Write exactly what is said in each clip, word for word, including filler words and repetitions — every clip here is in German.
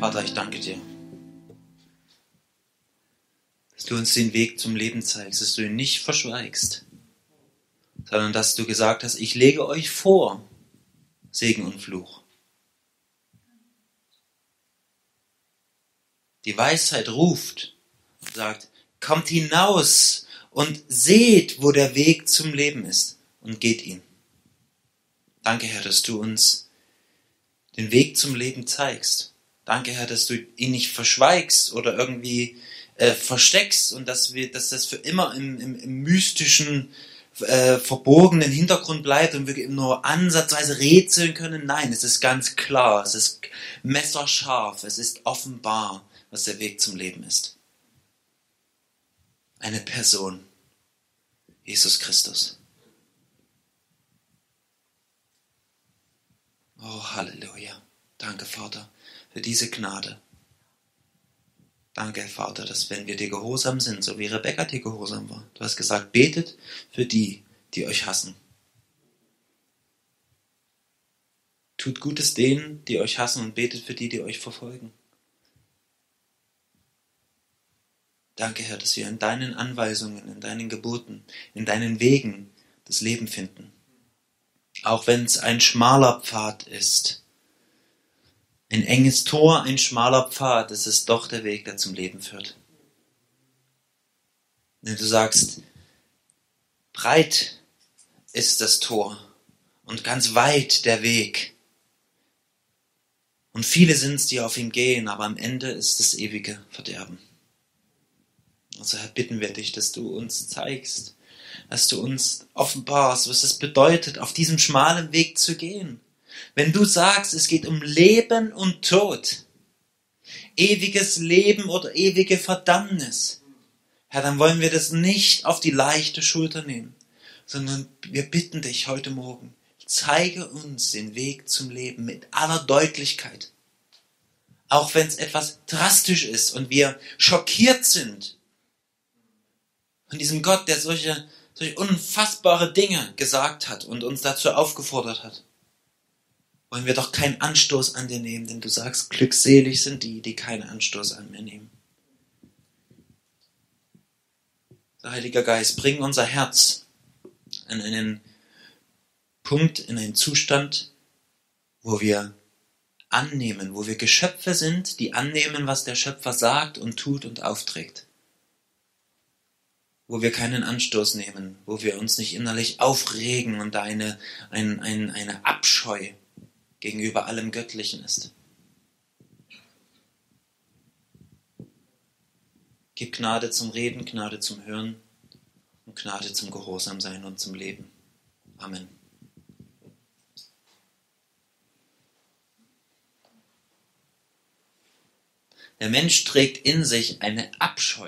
Vater, ich danke dir, dass du uns den Weg zum Leben zeigst, dass du ihn nicht verschweigst, sondern dass du gesagt hast, ich lege euch vor Segen und Fluch. Die Weisheit ruft und sagt, kommt hinaus und seht, wo der Weg zum Leben ist und geht ihn. Danke, Herr, dass du uns den Weg zum Leben zeigst. Danke, Herr, dass du ihn nicht verschweigst oder irgendwie äh, versteckst und dass wir, dass das für immer im, im, im mystischen, äh, verborgenen Hintergrund bleibt und wir nur ansatzweise rätseln können. Nein, es ist ganz klar, es ist messerscharf, es ist offenbar, was der Weg zum Leben ist. Eine Person, Jesus Christus. Oh, Halleluja. Danke, Vater, für diese Gnade. Danke, Vater, dass wenn wir dir gehorsam sind, so wie Rebekka dir gehorsam war, du hast gesagt, betet für die, die euch hassen. Tut Gutes denen, die euch hassen und betet für die, die euch verfolgen. Danke, Herr, dass wir in deinen Anweisungen, in deinen Geboten, in deinen Wegen das Leben finden. Auch wenn es ein schmaler Pfad ist. Ein enges Tor, ein schmaler Pfad, es ist doch der Weg, der zum Leben führt. Wenn du sagst, breit ist das Tor und ganz weit der Weg. Und viele sind es, die auf ihn gehen, aber am Ende ist das ewige Verderben. Also Herr, bitten wir dich, dass du uns zeigst, dass du uns offenbarst, was es bedeutet, auf diesem schmalen Weg zu gehen. Wenn du sagst, es geht um Leben und Tod, ewiges Leben oder ewige Verdammnis, Herr, dann wollen wir das nicht auf die leichte Schulter nehmen, sondern wir bitten dich heute Morgen, zeige uns den Weg zum Leben mit aller Deutlichkeit. Auch wenn es etwas drastisch ist und wir schockiert sind von diesem Gott, der solche, solche unfassbare Dinge gesagt hat und uns dazu aufgefordert hat. Wollen wir doch keinen Anstoß an dir nehmen, denn du sagst, glückselig sind die, die keinen Anstoß an mir nehmen. Der Heilige Geist, bring unser Herz an einen Punkt, in einen Zustand, wo wir annehmen, wo wir Geschöpfe sind, die annehmen, was der Schöpfer sagt und tut und aufträgt. Wo wir keinen Anstoß nehmen, wo wir uns nicht innerlich aufregen und da eine, ein, ein, eine Abscheu gegenüber allem Göttlichen ist. Gib Gnade zum Reden, Gnade zum Hören und Gnade zum Gehorsamsein und zum Leben. Amen. Der Mensch trägt in sich eine Abscheu.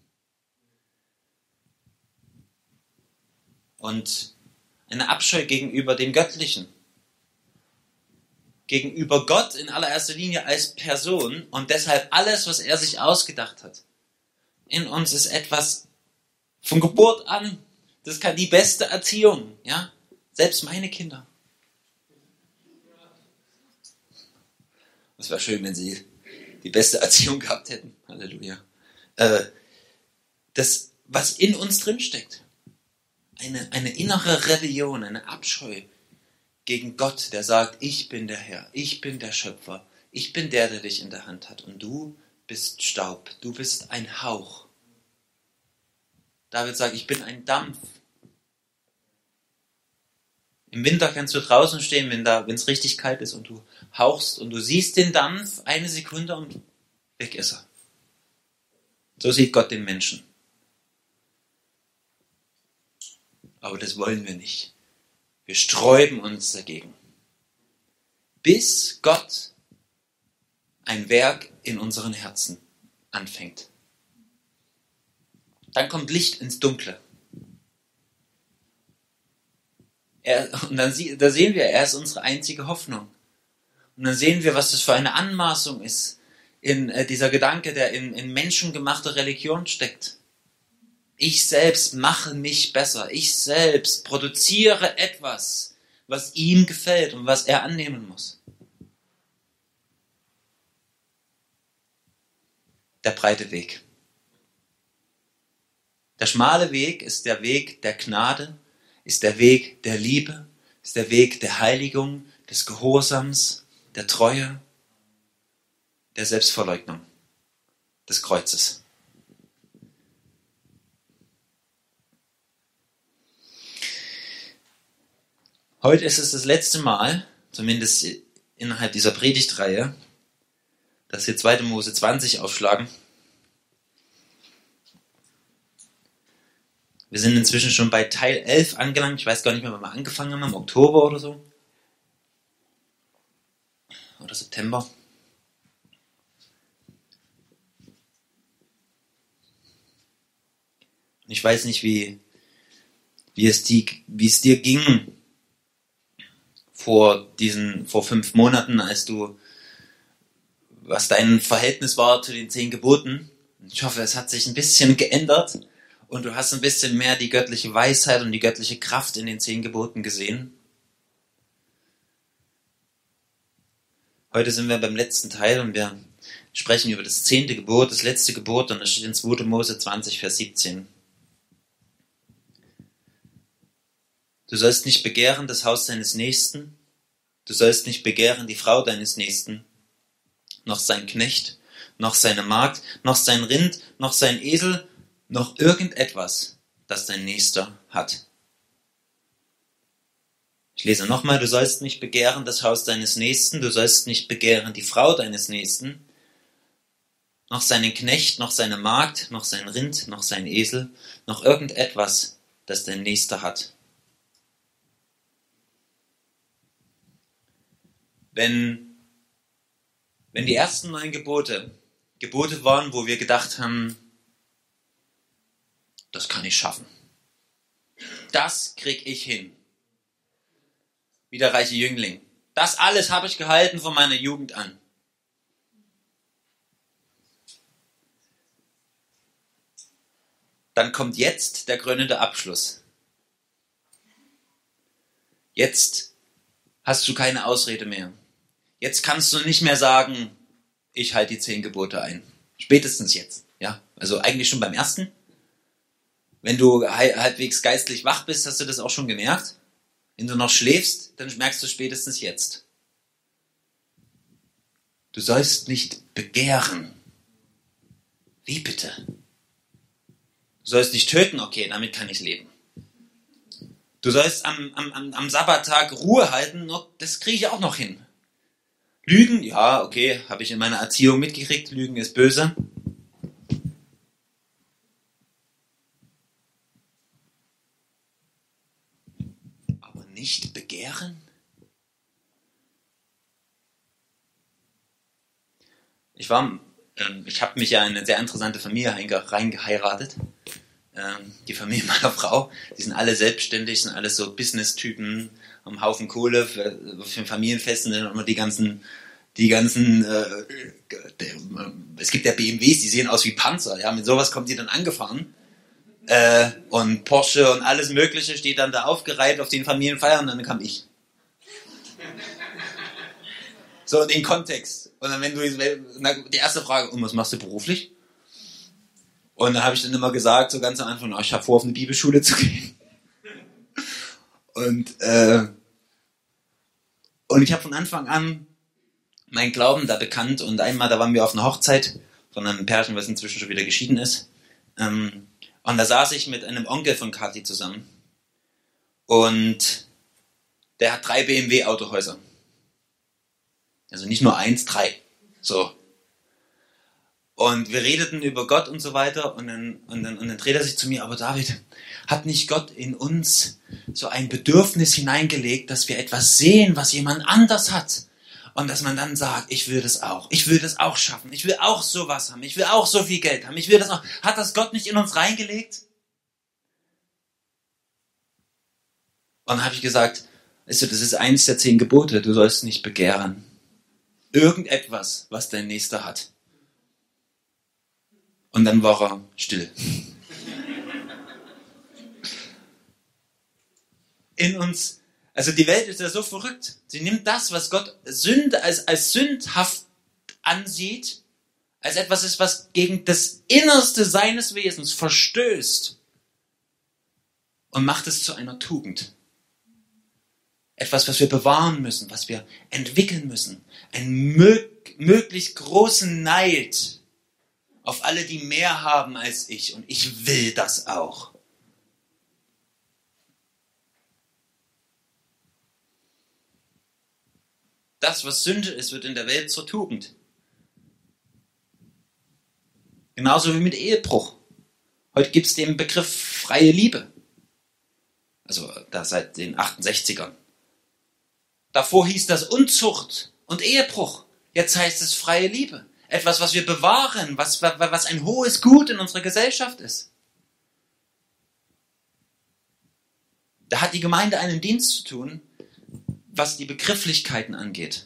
Und eine Abscheu gegenüber dem Göttlichen. Gegenüber Gott in allererster Linie als Person und deshalb alles, was er sich ausgedacht hat. In uns ist etwas von Geburt an. Das kann die beste Erziehung, ja? Selbst meine Kinder. Es wäre schön, wenn sie die beste Erziehung gehabt hätten. Halleluja. Äh, das, was in uns drinsteckt. Eine, eine innere Rebellion, eine Abscheu gegen Gott, der sagt, ich bin der Herr, ich bin der Schöpfer, ich bin der, der dich in der Hand hat und du bist Staub, du bist ein Hauch. David sagt, ich bin ein Dampf. Im Winter kannst du draußen stehen, wenn da, wenn es richtig kalt ist und du hauchst und du siehst den Dampf eine Sekunde und weg ist er. So sieht Gott den Menschen. Aber das wollen wir nicht. Wir sträuben uns dagegen. Bis Gott ein Werk in unseren Herzen anfängt. Dann kommt Licht ins Dunkle. Er, und dann da sehen wir, er ist unsere einzige Hoffnung. Und dann sehen wir, was das für eine Anmaßung ist, in äh, dieser Gedanke, der in, in menschengemachter Religion steckt. Ich selbst mache mich besser. Ich selbst produziere etwas, was ihm gefällt und was er annehmen muss. der breite Weg. Der schmale Weg ist der Weg der Gnade, ist der Weg der Liebe, ist der Weg der Heiligung, des Gehorsams, der Treue, der Selbstverleugnung, des Kreuzes. Heute ist es das letzte Mal, zumindest innerhalb dieser Predigtreihe, dass wir zweite Mose zwanzig aufschlagen. Wir sind inzwischen schon bei Teil elf angelangt. Ich weiß gar nicht mehr, wann wir angefangen haben, im Oktober oder so. Oder September. Und ich weiß nicht, wie, wie, es die, wie es dir ging vor diesen, vor fünf Monaten, als du, was dein Verhältnis war zu den zehn Geboten. Ich hoffe, es hat sich ein bisschen geändert. Und du hast ein bisschen mehr die göttliche Weisheit und die göttliche Kraft in den zehn Geboten gesehen. Heute sind wir beim letzten Teil und wir sprechen über das zehnte Gebot, das letzte Gebot, und das steht in zweite Mose zwanzig, Vers siebzehn. Du sollst nicht begehren das Haus deines Nächsten, du sollst nicht begehren die Frau deines Nächsten, noch sein Knecht, noch seine Magd, noch sein Rind, noch sein Esel, noch irgendetwas, das dein Nächster hat. Ich lese nochmal, du sollst nicht begehren das Haus deines Nächsten, du sollst nicht begehren die Frau deines Nächsten, noch seinen Knecht, noch seine Magd, noch sein Rind, noch sein Esel, noch irgendetwas, das dein Nächster hat. Wenn, wenn die ersten neun Gebote Gebote waren, wo wir gedacht haben, das kann ich schaffen. Das krieg ich hin. Wie der reiche Jüngling. Das alles habe ich gehalten von meiner Jugend an. Dann kommt jetzt der krönende Abschluss. Jetzt hast du keine Ausrede mehr. Jetzt kannst du nicht mehr sagen, ich halte die zehn Gebote ein. Spätestens jetzt. Ja, also eigentlich schon beim ersten. Wenn du halbwegs geistlich wach bist, hast du das auch schon gemerkt. Wenn du noch schläfst, dann merkst du spätestens jetzt. Du sollst nicht begehren. Wie bitte? Du sollst nicht töten, okay, damit kann ich leben. Du sollst am, am, am Sabbattag Ruhe halten, das kriege ich auch noch hin. Lügen, ja, okay, habe ich in meiner Erziehung mitgekriegt, Lügen ist böse. Nicht begehren? Ich war, ähm, ich habe mich ja in eine sehr interessante Familie reingeheiratet. Ähm, die Familie meiner Frau, die sind alle selbstständig, sind alles so Business-Typen, haben einen Haufen Kohle für, für Familienfesten, sind immer die ganzen, die ganzen, äh, der, es gibt ja B M Ws, die sehen aus wie Panzer, ja, mit sowas kommt die dann angefahren. Äh, und Porsche und alles Mögliche steht dann da aufgereiht auf den Familienfeiern, und dann kam ich. So in den Kontext. Und dann, wenn du, die erste Frage, und was machst du beruflich? Und dann habe ich dann immer gesagt, so ganz am Anfang, oh, ich habe vor, auf eine Bibelschule zu gehen. Und, äh, und ich habe von Anfang an meinen Glauben da bekannt, und einmal, da waren wir auf einer Hochzeit von einem Pärchen, was inzwischen schon wieder geschieden ist. Ähm, Und da saß ich mit einem Onkel von Kathi zusammen. Und der hat drei B M W-Autohäuser. Also nicht nur eins, drei. So. Und wir redeten über Gott und so weiter. Und dann, und dann, und dann dreht er sich zu mir, aber David, hat nicht Gott in uns so ein Bedürfnis hineingelegt, dass wir etwas sehen, was jemand anders hat? Und dass man dann sagt, ich will das auch. Ich will das auch schaffen. Ich will auch sowas haben. Ich will auch so viel Geld haben. Ich will das auch. Hat das Gott nicht in uns reingelegt? Und dann habe ich gesagt, weißt du, das ist eins der zehn Gebote. Du sollst nicht begehren. Irgendetwas, was dein Nächster hat. Und dann war er still. In uns. Also die Welt ist ja so verrückt. Sie nimmt das, was Gott Sünde als, als sündhaft ansieht, als etwas ist, was gegen das Innerste seines Wesens verstößt und macht es zu einer Tugend. Etwas, was wir bewahren müssen, was wir entwickeln müssen. Einen mö- möglichst großen Neid auf alle, die mehr haben als ich. Und ich will das auch. Das, was Sünde ist, wird in der Welt zur Tugend. Genauso wie mit Ehebruch. Heute gibt es den Begriff freie Liebe. Also da seit den achtundsechzigern. Davor hieß das Unzucht und Ehebruch. Jetzt heißt es freie Liebe. Etwas, was wir bewahren, was, was ein hohes Gut in unserer Gesellschaft ist. Da hat die Gemeinde einen Dienst zu tun, was die Begrifflichkeiten angeht.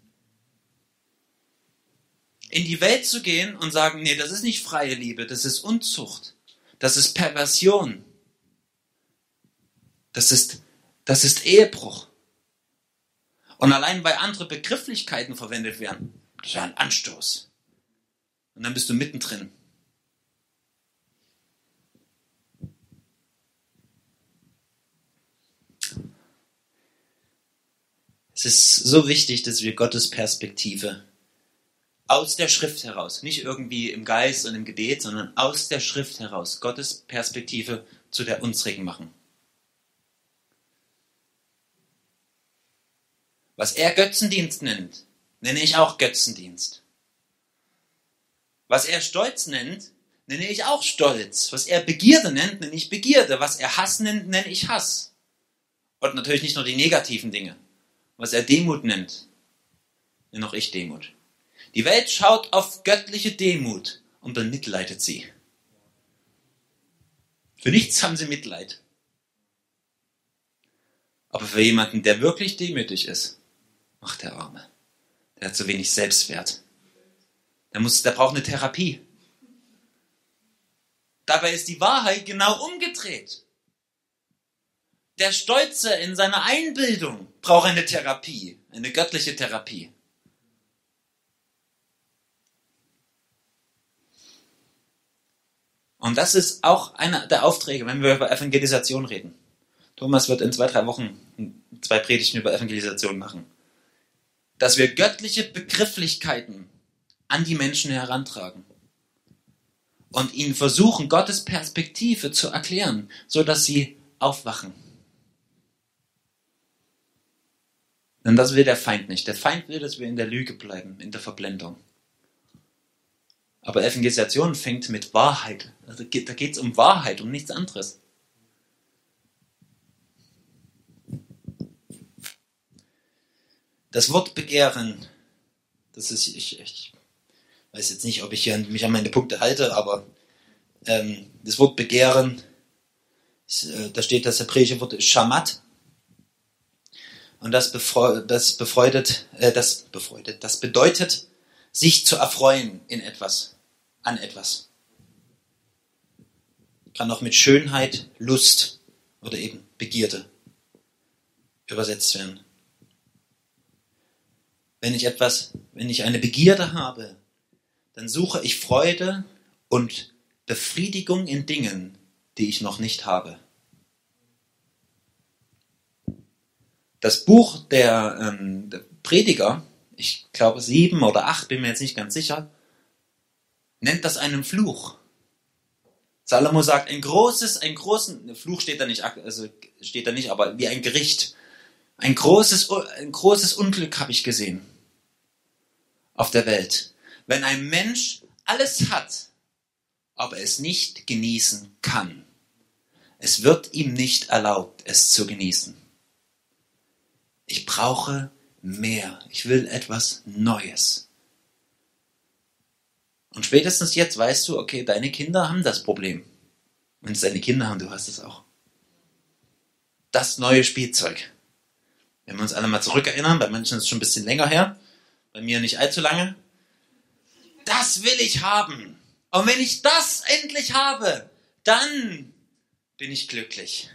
In die Welt zu gehen und sagen, nee, das ist nicht freie Liebe, das ist Unzucht, das ist Perversion, das ist, das ist Ehebruch. Und allein weil andere Begrifflichkeiten verwendet werden, das wäre ein Anstoß. Und dann bist du mittendrin. Es ist so wichtig, dass wir Gottes Perspektive aus der Schrift heraus, nicht irgendwie im Geist und im Gebet, sondern aus der Schrift heraus, Gottes Perspektive zu der unsrigen machen. Was er Götzendienst nennt, nenne ich auch Götzendienst. Was er Stolz nennt, nenne ich auch Stolz. Was er Begierde nennt, nenne ich Begierde. Was er Hass nennt, nenne ich Hass. Und natürlich nicht nur die negativen Dinge. Was er Demut nennt, nenne auch ich Demut. Die Welt schaut auf göttliche Demut und bemitleidet sie. Für nichts haben sie Mitleid. Aber für jemanden, der wirklich demütig ist, ach, der Arme, der hat so wenig Selbstwert. Der, muss, der braucht eine Therapie. Dabei ist die Wahrheit genau umgedreht. Der Stolze in seiner Einbildung braucht eine Therapie, eine göttliche Therapie. Und das ist auch einer der Aufträge, wenn wir über Evangelisation reden. Thomas wird in zwei, drei Wochen zwei Predigten über Evangelisation machen. Dass wir göttliche Begrifflichkeiten an die Menschen herantragen und ihnen versuchen, Gottes Perspektive zu erklären, sodass sie aufwachen. Denn das will der Feind nicht. Der Feind will, dass wir in der Lüge bleiben, in der Verblendung. Aber Evangelisation fängt mit Wahrheit. Also da geht es um Wahrheit, um nichts anderes. Das Wort Begehren, das ist, ich, ich weiß jetzt nicht, ob ich hier mich an meine Punkte halte, aber ähm, das Wort Begehren, ist, äh, da steht das hebräische Wort Shamat. Und das, befreu, das befreudet, äh, das befreudet, das bedeutet, sich zu erfreuen in etwas, an etwas. Kann auch mit Schönheit, Lust oder eben Begierde übersetzt werden. Wenn ich etwas, wenn ich eine Begierde habe, dann suche ich Freude und Befriedigung in Dingen, die ich noch nicht habe. Das Buch der, ähm, der Prediger, ich glaube sieben oder acht, bin mir jetzt nicht ganz sicher, nennt das einen Fluch. Salomo sagt, ein großes, ein großen, Fluch steht da nicht, also steht da nicht, aber wie ein Gericht. Ein großes, ein großes Unglück habe ich gesehen auf der Welt. Wenn ein Mensch alles hat, aber es nicht genießen kann. Es wird ihm nicht erlaubt, es zu genießen. Ich brauche mehr. Ich will etwas Neues. Und spätestens jetzt weißt du, okay, deine Kinder haben das Problem. Wenn es deine Kinder haben, du hast es auch. Das neue Spielzeug. Wenn wir uns alle mal zurückerinnern, bei manchen ist es schon ein bisschen länger her, bei mir nicht allzu lange. Das will ich haben. Und wenn ich das endlich habe, dann bin ich glücklich.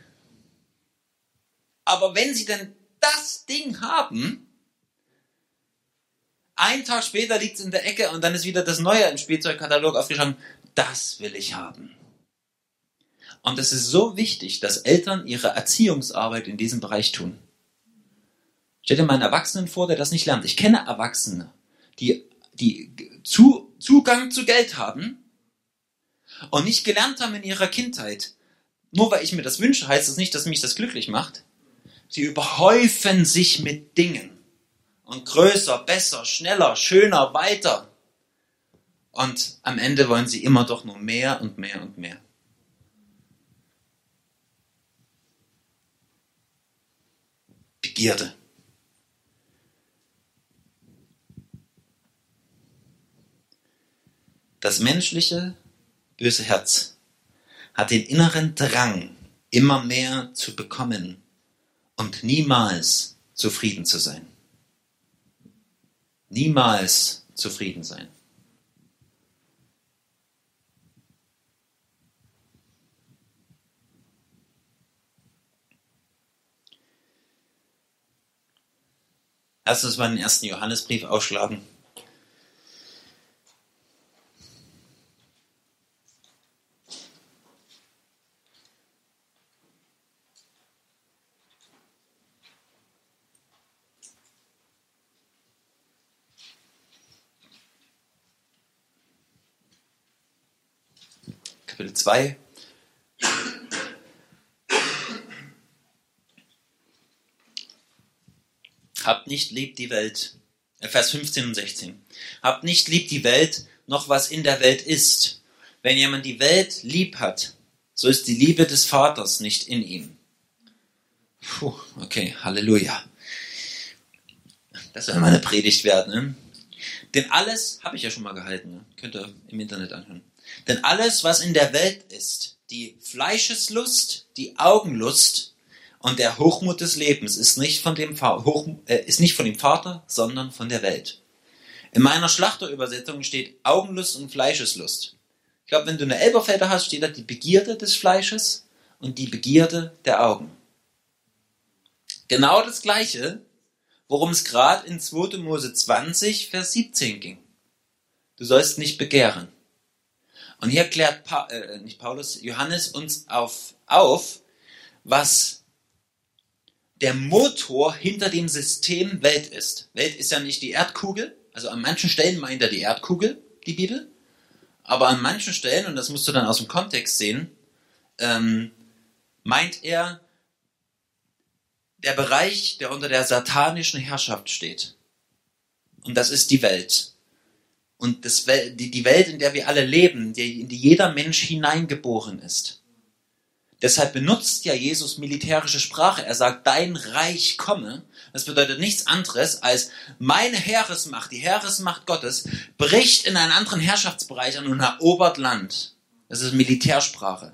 Aber wenn sie denn das Ding haben, Einen Tag später liegt es in der Ecke und dann ist wieder das Neue im Spielzeugkatalog aufgeschlagen. Das will ich haben. Und es ist so wichtig, dass Eltern ihre Erziehungsarbeit in diesem Bereich tun. Stell dir mal einen Erwachsenen vor, der das nicht lernt. Ich kenne Erwachsene, die, die zu, Zugang zu Geld haben und nicht gelernt haben in ihrer Kindheit. Nur weil ich mir das wünsche, heißt das nicht, dass mich das glücklich macht. Sie überhäufen sich mit Dingen. Und größer, besser, schneller, schöner, weiter. Und am Ende wollen sie immer doch nur mehr und mehr und mehr. Begierde. Das menschliche, böse Herz hat den inneren Drang, immer mehr zu bekommen und niemals zufrieden zu sein. Niemals zufrieden sein. Lass uns mal den ersten Johannesbrief aufschlagen. Kapitel zwei. Habt nicht lieb die Welt. Vers fünfzehn und sechzehn. Habt nicht lieb die Welt, noch was in der Welt ist. Wenn jemand die Welt lieb hat, so ist die Liebe des Vaters nicht in ihm. Puh, okay, Halleluja. Das soll mal eine Predigt werden. Ne? Denn alles, habe ich ja schon mal gehalten, ne? Könnt ihr im Internet anhören. Denn alles, was in der Welt ist, die Fleischeslust, die Augenlust und der Hochmut des Lebens, ist nicht von dem, Hoch, äh, ist nicht von dem Vater, sondern von der Welt. In meiner Schlachterübersetzung steht Augenlust und Fleischeslust. Ich glaube, wenn du eine Elberfelder hast, steht da die Begierde des Fleisches und die Begierde der Augen. Genau das Gleiche, worum es gerade in zweiter Mose zwanzig, Vers siebzehn ging. Du sollst nicht begehren. Und hier klärt pa- äh, nicht Paulus, Johannes uns auf, auf, was der Motor hinter dem System Welt ist. Welt ist ja nicht die Erdkugel, also an manchen Stellen meint er die Erdkugel, die Bibel, aber an manchen Stellen, und das musst du dann aus dem Kontext sehen, ähm, meint er der Bereich, der unter der satanischen Herrschaft steht. Und das ist die Welt. Und das, die, die Welt, in der wir alle leben, die, in die jeder Mensch hineingeboren ist. Deshalb benutzt ja Jesus militärische Sprache. Er sagt, dein Reich komme. Das bedeutet nichts anderes als meine Heeresmacht, die Heeresmacht Gottes, bricht in einen anderen Herrschaftsbereich an und erobert Land. Das ist Militärsprache.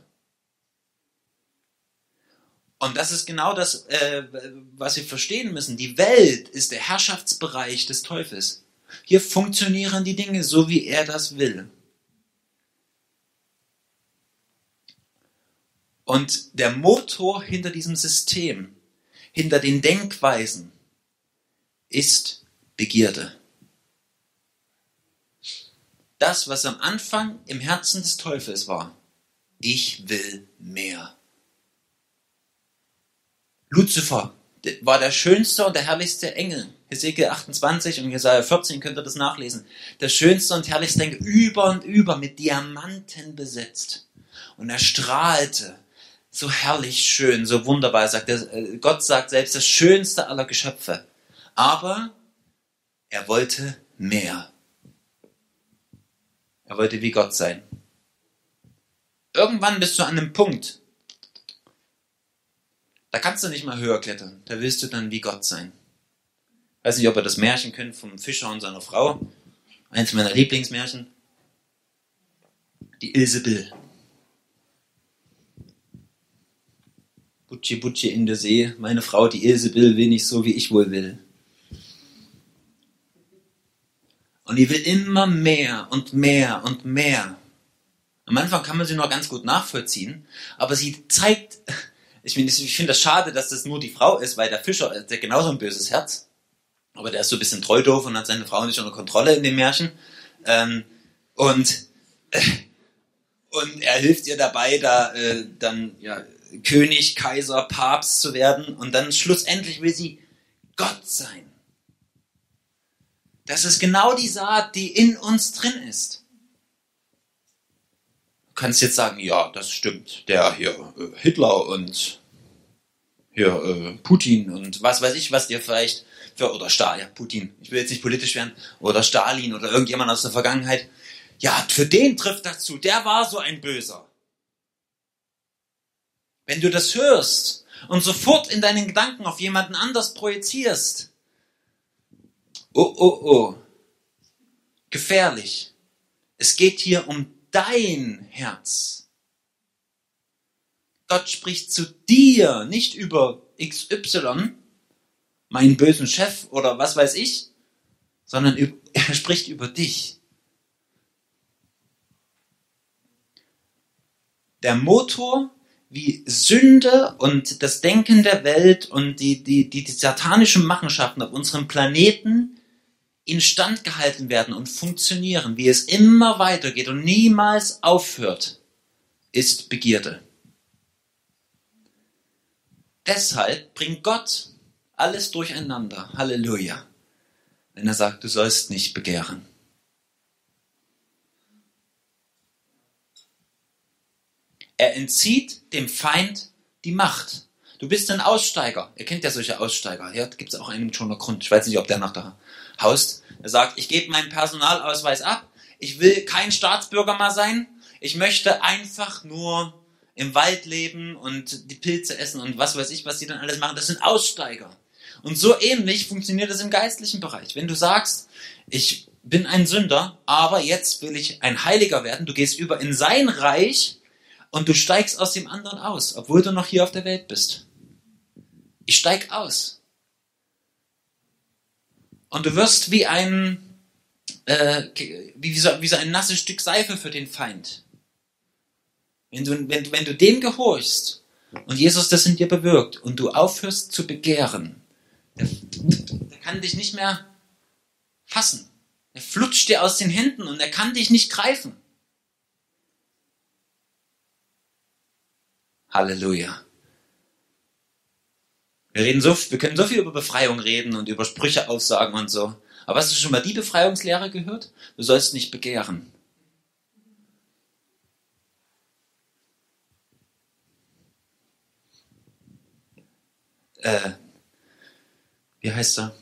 Und das ist genau das, äh, was wir verstehen müssen. Die Welt ist der Herrschaftsbereich des Teufels. Hier funktionieren die Dinge so, wie er das will. Und der Motor hinter diesem System, hinter den Denkweisen, ist Begierde. Das, was am Anfang im Herzen des Teufels war. Ich will mehr. Luzifer war der schönste und der herrlichste Engel. Hesekiel achtundzwanzig und Jesaja vierzehn könnt ihr das nachlesen. Der schönste und herrlichste Engel, über und über mit Diamanten besetzt. Und er strahlte so herrlich schön, so wunderbar. Sagt er, Gott sagt selbst, das schönste aller Geschöpfe. Aber er wollte mehr. Er wollte wie Gott sein. Irgendwann bist du an einem Punkt, da kannst du nicht mal höher klettern. Da willst du dann wie Gott sein. Ich weiß nicht, ob ihr das Märchen kennt vom Fischer und seiner Frau. Eins meiner Lieblingsmärchen. Die Ilsebill. Butschi, Butschi in der See. Meine Frau, die Ilsebill, will nicht so, wie ich wohl will. Und die will immer mehr und mehr und mehr. Am Anfang kann man sie noch ganz gut nachvollziehen, aber sie zeigt... Ich finde ich find das schade, dass das nur die Frau ist, weil der Fischer, der hat genauso ein böses Herz. aber der ist so ein bisschen treu doof und hat seine Frau nicht unter Kontrolle in dem Märchen. Ähm, und, äh, und er hilft ihr dabei, da äh, dann ja, König, Kaiser, Papst zu werden. Und dann schlussendlich will sie Gott sein. Das ist genau die Saat, die in uns drin ist. Du kannst jetzt sagen, ja, das stimmt. Der hier äh, Hitler und hier äh, Putin und was weiß ich, was dir vielleicht für, oder Stalin, ja, Putin, ich will jetzt nicht politisch werden, oder Stalin oder irgendjemand aus der Vergangenheit, ja, für den trifft das zu, der war so ein Böser. Wenn du das hörst und sofort in deinen Gedanken auf jemanden anders projizierst, oh, oh, oh, gefährlich. Es geht hier um dein Herz. Gott spricht zu dir, nicht über X Y, meinen bösen Chef oder was weiß ich, sondern er spricht über dich. Der Motor, wie Sünde und das Denken der Welt und die, die, die, die satanischen Machenschaften auf unserem Planeten instand gehalten werden und funktionieren, wie es immer weitergeht und niemals aufhört, ist Begierde. Deshalb bringt Gott alles durcheinander. Halleluja. Wenn er sagt, du sollst nicht begehren. Er entzieht dem Feind die Macht. Du bist ein Aussteiger. Ihr kennt ja solche Aussteiger. Hier gibt es auch einen schon Grund. Ich weiß nicht, ob der noch da haust. Er sagt, ich gebe meinen Personalausweis ab. Ich will kein Staatsbürger mehr sein. Ich möchte einfach nur im Wald leben und die Pilze essen und was weiß ich, was die dann alles machen. Das sind Aussteiger. Und so ähnlich funktioniert das im geistlichen Bereich. Wenn du sagst, ich bin ein Sünder, aber jetzt will ich ein Heiliger werden, du gehst über in sein Reich und du steigst aus dem anderen aus, obwohl du noch hier auf der Welt bist. Ich steig aus. Und du wirst wie ein, äh, wie, so, wie so ein nasses Stück Seife für den Feind. Wenn du, wenn, wenn du dem gehorchst und Jesus das in dir bewirkt und du aufhörst zu begehren, der, der kann dich nicht mehr fassen. Er flutscht dir aus den Händen und er kann dich nicht greifen. Halleluja. Wir reden so, wir können so viel über Befreiung reden und über Sprüche aufsagen und so. Aber hast du schon mal die Befreiungslehre gehört? Du sollst nicht begehren. Äh, wie heißt er?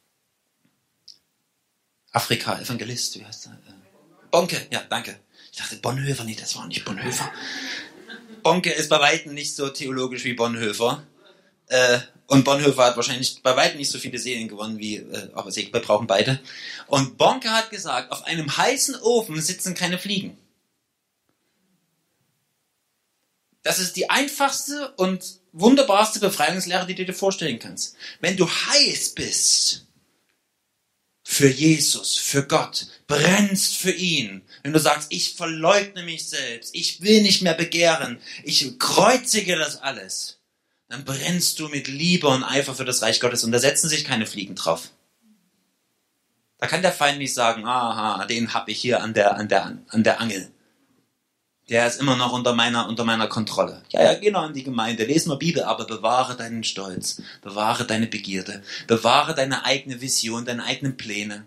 Afrika-Evangelist, wie heißt er? Äh, Bonke, ja, danke. Ich dachte Bonhoeffer, nee, das war nicht Bonhoeffer. Bonke ist bei weitem nicht so theologisch wie Bonhoeffer. Äh, und Bonhoeffer hat wahrscheinlich bei weitem nicht so viele Seelen gewonnen wie, äh, aber wir brauchen beide. Und Bonke hat gesagt, auf einem heißen Ofen sitzen keine Fliegen. Das ist die einfachste und wunderbarste Befreiungslehre, die du dir vorstellen kannst. Wenn du heiß bist für Jesus, für Gott, brennst für ihn, wenn du sagst, ich verleugne mich selbst, ich will nicht mehr begehren, ich kreuzige das alles, dann brennst du mit Liebe und Eifer für das Reich Gottes und da setzen sich keine Fliegen drauf. Da kann der Feind nicht sagen, aha, den hab ich hier an der, an der, an der Angel. Der ist immer noch unter meiner, unter meiner Kontrolle. Ja, ja, geh noch in die Gemeinde, lese nur Bibel, aber bewahre deinen Stolz, bewahre deine Begierde, bewahre deine eigene Vision, deine eigenen Pläne.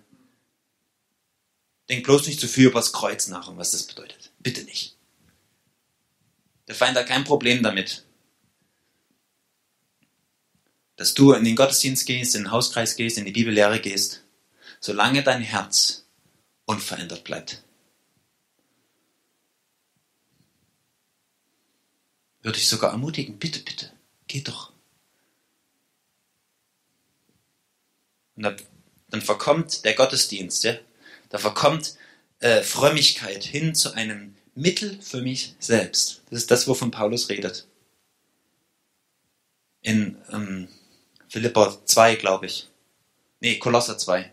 Denk bloß nicht zu viel über das Kreuz nach und was das bedeutet. Bitte nicht. Der Feind hat kein Problem damit, dass du in den Gottesdienst gehst, in den Hauskreis gehst, in die Bibellehre gehst, solange dein Herz unverändert bleibt. Würde ich sogar ermutigen, bitte, bitte, geh doch. Und da, dann verkommt der Gottesdienst, ja, da verkommt äh, Frömmigkeit hin zu einem Mittel für mich selbst. Das ist das, wovon Paulus redet. In ähm, Philipper zwei, glaube ich. Nee, Kolosser zwei.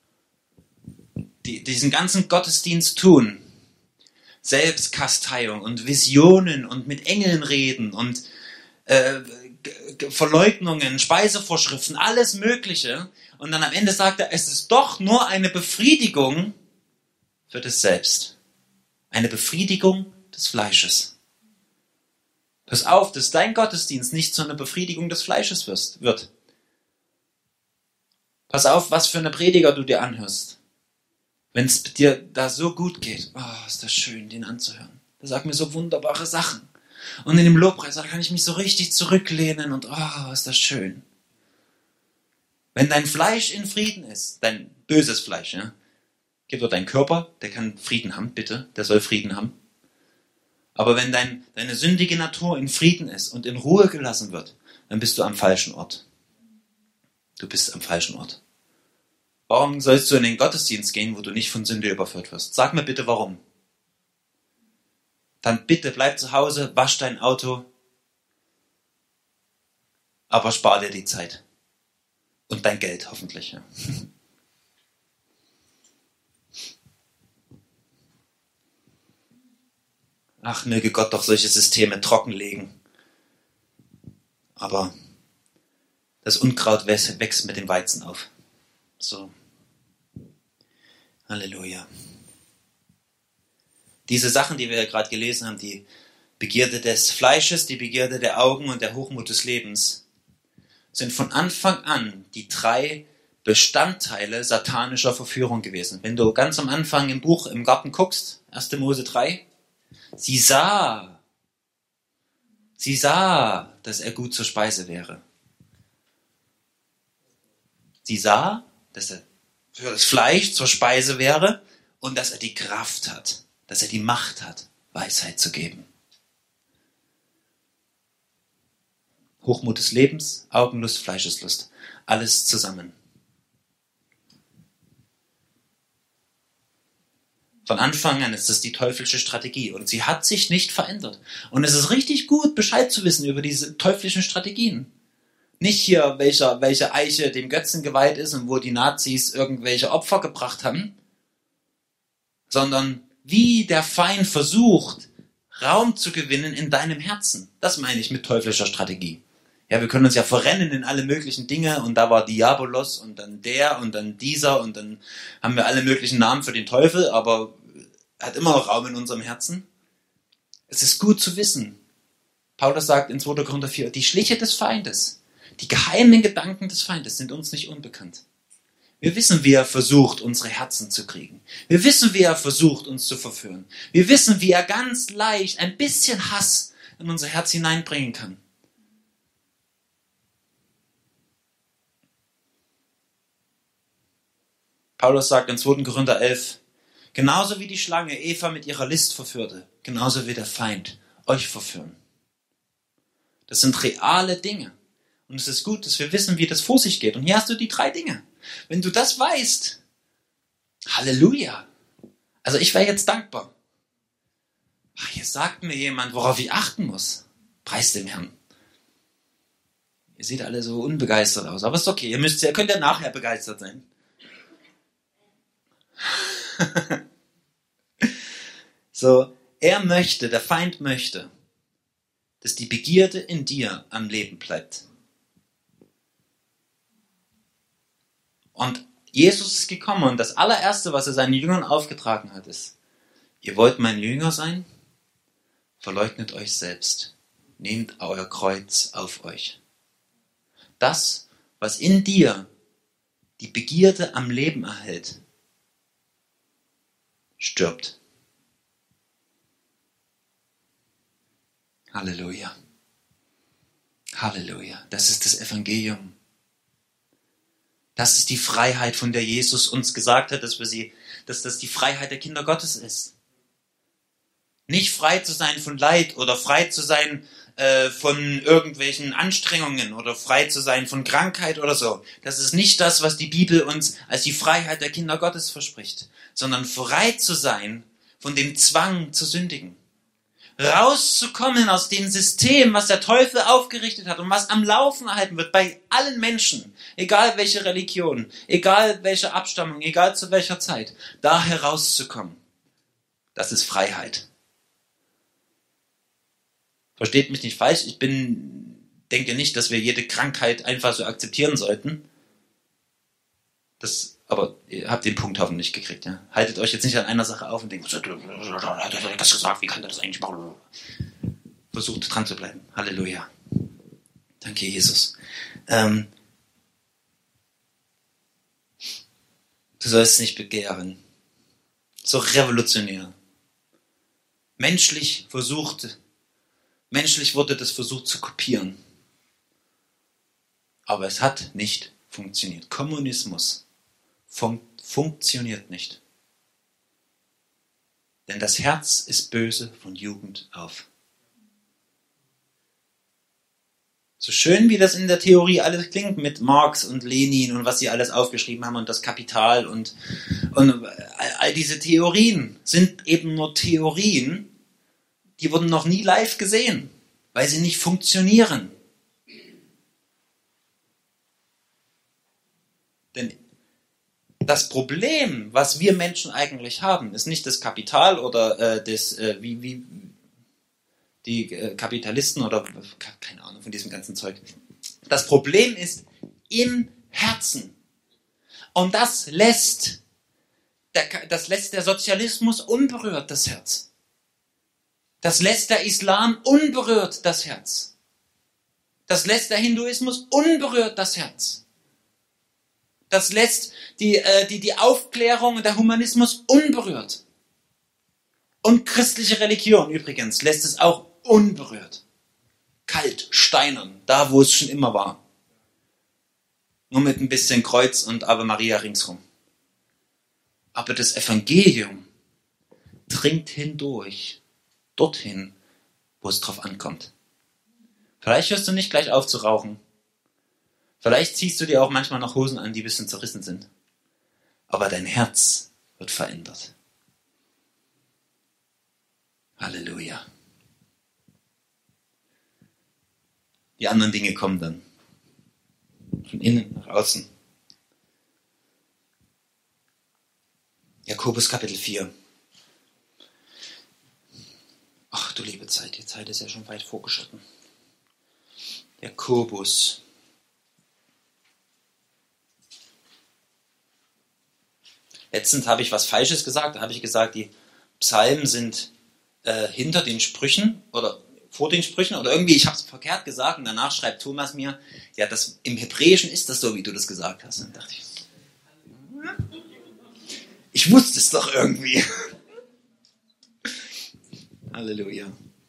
Die, diesen ganzen Gottesdienst tun, Selbstkasteiung und Visionen und mit Engeln reden und äh, Verleugnungen, Speisevorschriften, alles Mögliche. Und dann am Ende sagt er, es ist doch nur eine Befriedigung für das Selbst. Eine Befriedigung des Fleisches. Pass auf, dass dein Gottesdienst nicht zu einer Befriedigung des Fleisches wird. Pass auf, was für eine Prediger du dir anhörst. Wenn es dir da so gut geht, oh, ist das schön, den anzuhören. Der sagt mir so wunderbare Sachen. Und in dem Lobpreis, da kann ich mich so richtig zurücklehnen und oh, ist das schön. Wenn dein Fleisch in Frieden ist, dein böses Fleisch, ja, gibt doch dein Körper, der kann Frieden haben, bitte, der soll Frieden haben. Aber wenn dein, deine sündige Natur in Frieden ist und in Ruhe gelassen wird, dann bist du am falschen Ort. Du bist am falschen Ort. Warum sollst du in den Gottesdienst gehen, wo du nicht von Sünde überführt wirst? Sag mir bitte, warum. Dann bitte bleib zu Hause, wasch dein Auto, aber spar dir die Zeit. Und dein Geld hoffentlich. Ja. Ach, möge Gott doch solche Systeme trockenlegen. Aber das Unkraut wächst mit dem Weizen auf. So. Halleluja. Diese Sachen, die wir ja gerade gelesen haben, die Begierde des Fleisches, die Begierde der Augen und der Hochmut des Lebens, sind von Anfang an die drei Bestandteile satanischer Verführung gewesen. Wenn du ganz am Anfang im Buch im Garten guckst, erster Mose drei, sie sah, sie sah, dass er gut zur Speise wäre. Sie sah, dass er für das Fleisch zur Speise wäre und dass er die Kraft hat, dass er die Macht hat, Weisheit zu geben. Hochmut des Lebens, Augenlust, Fleischeslust. Alles zusammen. Von Anfang an ist das die teuflische Strategie und sie hat sich nicht verändert. Und es ist richtig gut, Bescheid zu wissen über diese teuflischen Strategien. Nicht hier, welcher, welche Eiche dem Götzen geweiht ist und wo die Nazis irgendwelche Opfer gebracht haben, sondern wie der Feind versucht, Raum zu gewinnen in deinem Herzen. Das meine ich mit teuflischer Strategie. Ja, wir können uns ja verrennen in alle möglichen Dinge und da war Diabolos und dann der und dann dieser und dann haben wir alle möglichen Namen für den Teufel, aber er hat immer noch Raum in unserem Herzen. Es ist gut zu wissen. Paulus sagt in zweiter Korinther vier, die Schliche des Feindes, die geheimen Gedanken des Feindes sind uns nicht unbekannt. Wir wissen, wie er versucht, unsere Herzen zu kriegen. Wir wissen, wie er versucht, uns zu verführen. Wir wissen, wie er ganz leicht ein bisschen Hass in unser Herz hineinbringen kann. Paulus sagt in zweiter Korinther elf, genauso wie die Schlange Eva mit ihrer List verführte, genauso wird der Feind euch verführen. Das sind reale Dinge. Und es ist gut, dass wir wissen, wie das vor sich geht. Und hier hast du die drei Dinge. Wenn du das weißt, Halleluja. Also ich wäre jetzt dankbar. Ach, hier sagt mir jemand, worauf ich achten muss. Preis dem Herrn. Ihr seht alle so unbegeistert aus, aber ist okay. Ihr müsst, ihr könnt ja nachher begeistert sein. So, er möchte, der Feind möchte, dass die Begierde in dir am Leben bleibt. Und Jesus ist gekommen und das allererste, was er seinen Jüngern aufgetragen hat, ist, ihr wollt mein Jünger sein? Verleugnet euch selbst. Nehmt euer Kreuz auf euch. Das, was in dir die Begierde am Leben erhält, stirbt. Halleluja. Halleluja. Das ist das Evangelium. Das ist die Freiheit, von der Jesus uns gesagt hat, dass wir sie, dass das die Freiheit der Kinder Gottes ist. Nicht frei zu sein von Leid oder frei zu sein äh, von irgendwelchen Anstrengungen oder frei zu sein von Krankheit oder so. Das ist nicht das, was die Bibel uns als die Freiheit der Kinder Gottes verspricht, sondern frei zu sein von dem Zwang zu sündigen. Rauszukommen aus dem System, was der Teufel aufgerichtet hat und was am Laufen erhalten wird bei allen Menschen, egal welche Religion, egal welche Abstammung, egal zu welcher Zeit, da herauszukommen. Das ist Freiheit. Versteht mich nicht falsch, ich bin, denke nicht, dass wir jede Krankheit einfach so akzeptieren sollten. Das, aber ihr habt den Punkt hoffentlich gekriegt, ja. Haltet euch jetzt nicht an einer Sache auf und denkt, hat er das gesagt, wie kann er das eigentlich machen? Versucht dran zu bleiben. Halleluja. Danke, Jesus. Ähm, du sollst nicht begehren. So revolutionär. Menschlich versucht, menschlich wurde das versucht zu kopieren. Aber es hat nicht funktioniert. Kommunismus fun- funktioniert nicht. Denn das Herz ist böse von Jugend auf. So schön wie das in der Theorie alles klingt mit Marx und Lenin und was sie alles aufgeschrieben haben und das Kapital und, und all diese Theorien sind eben nur Theorien, die wurden noch nie live gesehen, weil sie nicht funktionieren. Denn das Problem, was wir Menschen eigentlich haben, ist nicht das Kapital oder äh, das, äh, wie, wie die äh, Kapitalisten oder keine Ahnung von diesem ganzen Zeug. Das Problem ist im Herzen. Und das lässt, der, das lässt der Sozialismus unberührt, das Herz. Das lässt der Islam unberührt, das Herz. Das lässt der Hinduismus unberührt, das Herz. Das lässt die, äh, die, die Aufklärung und der Humanismus unberührt. Und christliche Religion übrigens lässt es auch unberührt. Kalt, steinern, da wo es schon immer war. Nur mit ein bisschen Kreuz und Ave Maria ringsrum. Aber das Evangelium dringt hindurch, dorthin, wo es drauf ankommt. Vielleicht hörst du nicht gleich auf zu rauchen. Vielleicht ziehst du dir auch manchmal noch Hosen an, die ein bisschen zerrissen sind. Aber dein Herz wird verändert. Halleluja. Die anderen Dinge kommen dann. Von innen nach außen. Jakobus Kapitel vier. Ach du liebe Zeit, die Zeit ist ja schon weit vorgeschritten. Jakobus. Letztens habe ich was Falsches gesagt. Da habe ich gesagt, die Psalmen sind äh, hinter den Sprüchen oder vor den Sprüchen oder irgendwie, ich habe es verkehrt gesagt und danach schreibt Thomas mir, ja, das, im Hebräischen ist das so, wie du das gesagt hast. Und dann dachte ich, ich wusste es doch irgendwie. Halleluja.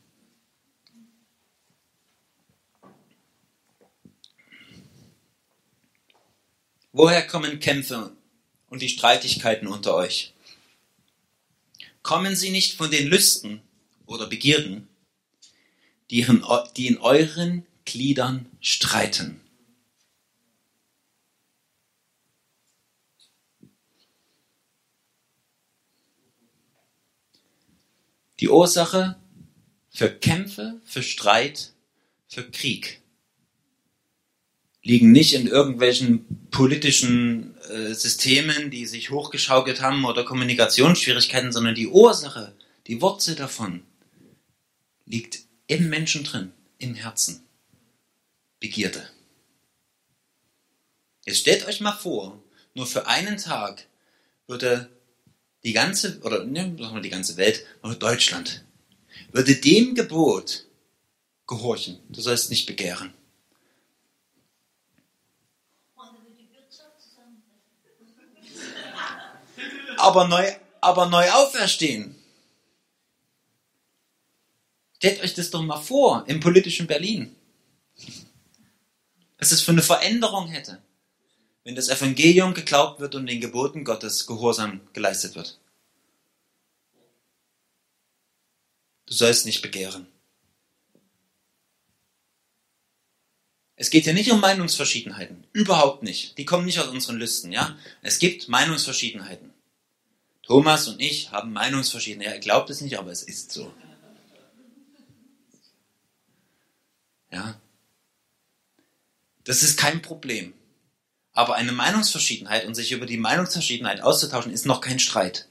Woher kommen Kämpfe und die Streitigkeiten unter euch? Kommen sie nicht von den Lüsten oder Begierden, die in, die in euren Gliedern streiten? Die Ursache für Kämpfe, für Streit, für Krieg liegen nicht in irgendwelchen politischen äh, Systemen, die sich hochgeschaukelt haben oder Kommunikationsschwierigkeiten, sondern die Ursache, die Wurzel davon liegt im Menschen drin, im Herzen. Begierde. Jetzt stellt euch mal vor, nur für einen Tag würde die ganze, oder ne, sagen wir die ganze Welt, oder Deutschland, würde dem Gebot gehorchen. Du sollst nicht begehren. Aber neu, aber neu auferstehen. Stellt euch das doch mal vor, im politischen Berlin. Was es für eine Veränderung hätte, wenn das Evangelium geglaubt wird und den Geboten Gottes Gehorsam geleistet wird. Du sollst nicht begehren. Es geht hier nicht um Meinungsverschiedenheiten. Überhaupt nicht. Die kommen nicht aus unseren Listen, ja? Es gibt Meinungsverschiedenheiten. Thomas und ich haben Meinungsverschiedenheiten. Er glaubt es nicht, aber es ist so. Ja? Das ist kein Problem. Aber eine Meinungsverschiedenheit und sich über die Meinungsverschiedenheit auszutauschen, ist noch kein Streit.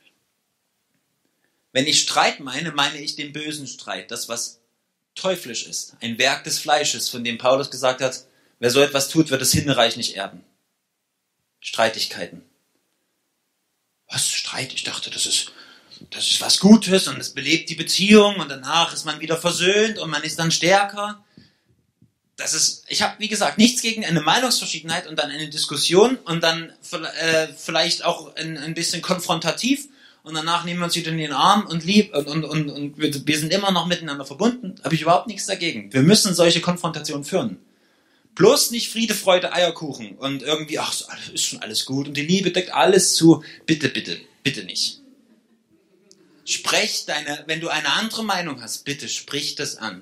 Wenn ich Streit meine, meine ich den bösen Streit. Das, was teuflisch ist. Ein Werk des Fleisches, von dem Paulus gesagt hat, wer so etwas tut, wird das Himmelreich nicht erben. Streitigkeiten. Was? Streit? Ich dachte, das ist, das ist was Gutes und es belebt die Beziehung und danach ist man wieder versöhnt und man ist dann stärker. Das ist, ich habe, wie gesagt, nichts gegen eine Meinungsverschiedenheit und dann eine Diskussion und dann äh, vielleicht auch ein, ein bisschen konfrontativ und danach nehmen wir uns wieder in den Arm und lieb und, und, und, und wir, wir sind immer noch miteinander verbunden. Habe ich überhaupt nichts dagegen. Wir müssen solche Konfrontationen führen. Bloß nicht Friede, Freude, Eierkuchen und irgendwie, ach, ist schon alles gut und die Liebe deckt alles zu. Bitte, bitte, bitte nicht. Sprech deine, wenn du eine andere Meinung hast, bitte sprich das an.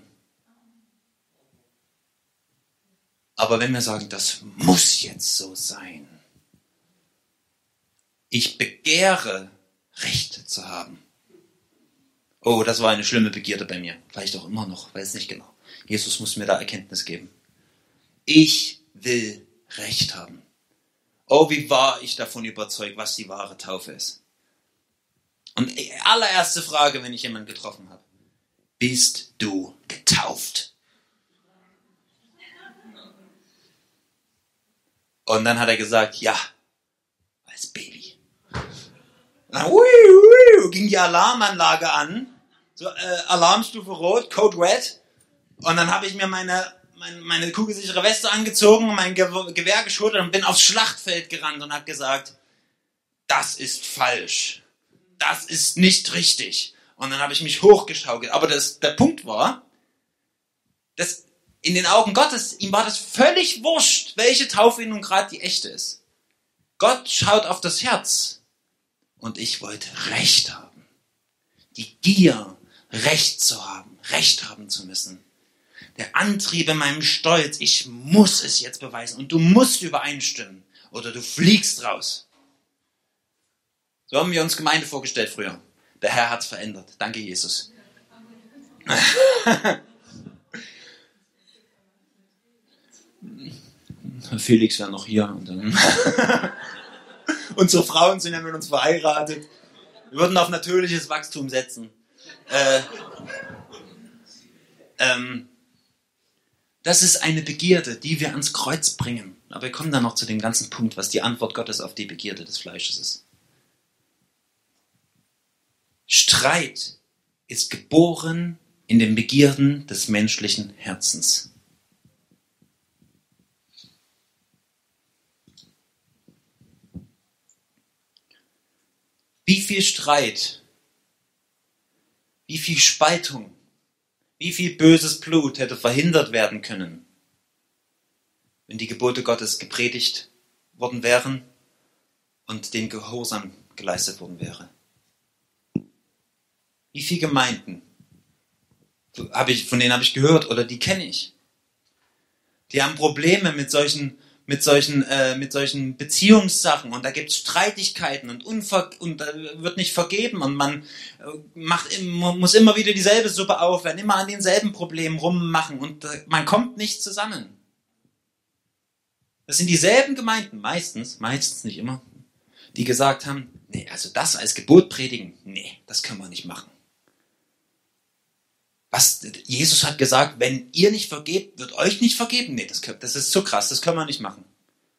Aber wenn wir sagen, das muss jetzt so sein, ich begehre, Recht zu haben. Oh, das war eine schlimme Begierde bei mir. Vielleicht auch immer noch, weiß nicht genau. Jesus muss mir da Erkenntnis geben. Ich will Recht haben. Oh, wie war ich davon überzeugt, was die wahre Taufe ist. Und allererste Frage, wenn ich jemanden getroffen habe. Bist du getauft? Und dann hat er gesagt, ja, als Baby. Dann ui, ui, ging die Alarmanlage an, so, äh, Alarmstufe rot, Code Red. Und dann habe ich mir meine, meine, meine kugelsichere Weste angezogen, mein Ge- Gewehr geschultert und bin aufs Schlachtfeld gerannt und habe gesagt, das ist falsch, das ist nicht richtig. Und dann habe ich mich hochgeschaukelt. Aber das, der Punkt war, dass in den Augen Gottes, ihm war das völlig wurscht, welche Taufe nun gerade die echte ist. Gott schaut auf das Herz. Und ich wollte Recht haben. Die Gier, Recht zu haben, Recht haben zu müssen. Der Antrieb in meinem Stolz, ich muss es jetzt beweisen und du musst übereinstimmen oder du fliegst raus. So haben wir uns Gemeinde vorgestellt früher. Der Herr hat es verändert. Danke, Jesus. Felix wäre noch hier. Und dann unsere Frauen sind ja mit uns verheiratet. Wir würden auf natürliches Wachstum setzen. Äh, ähm, das ist eine Begierde, die wir ans Kreuz bringen. Aber wir kommen dann noch zu dem ganzen Punkt, was die Antwort Gottes auf die Begierde des Fleisches ist. Streit ist geboren in den Begierden des menschlichen Herzens. Wie viel Streit, wie viel Spaltung, wie viel böses Blut hätte verhindert werden können, wenn die Gebote Gottes gepredigt worden wären und dem Gehorsam geleistet worden wäre. Wie viele Gemeinden habe ich, von denen habe ich gehört oder die kenne ich. Die haben Probleme mit solchen, mit solchen, äh, mit solchen Beziehungssachen und da gibt es Streitigkeiten und, Unver- und da wird nicht vergeben und man äh, macht, man muss immer wieder dieselbe Suppe aufwärmen, immer an denselben Problemen rummachen und äh, man kommt nicht zusammen. Das sind dieselben Gemeinden, meistens, meistens nicht immer, die gesagt haben, nee, also das als Gebot predigen, nee, das können wir nicht machen. Was, Jesus hat gesagt, wenn ihr nicht vergebt, wird euch nicht vergeben. Nee, das, das ist zu krass, das können wir nicht machen.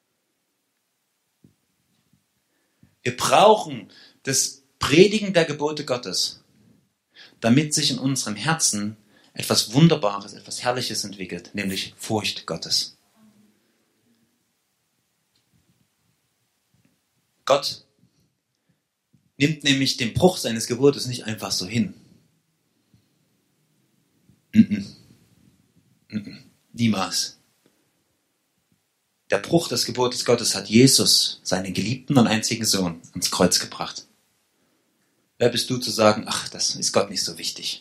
Wir brauchen das Predigen der Gebote Gottes, damit sich in unserem Herzen etwas Wunderbares, etwas Herrliches entwickelt, nämlich Furcht Gottes. Gott nimmt nämlich den Bruch seines Gebotes nicht einfach so hin. Mm-mm. Mm-mm. Niemals. Der Bruch des Gebotes Gottes hat Jesus, seinen geliebten und einzigen Sohn, ans Kreuz gebracht. Wer bist du zu sagen, ach, das ist Gott nicht so wichtig?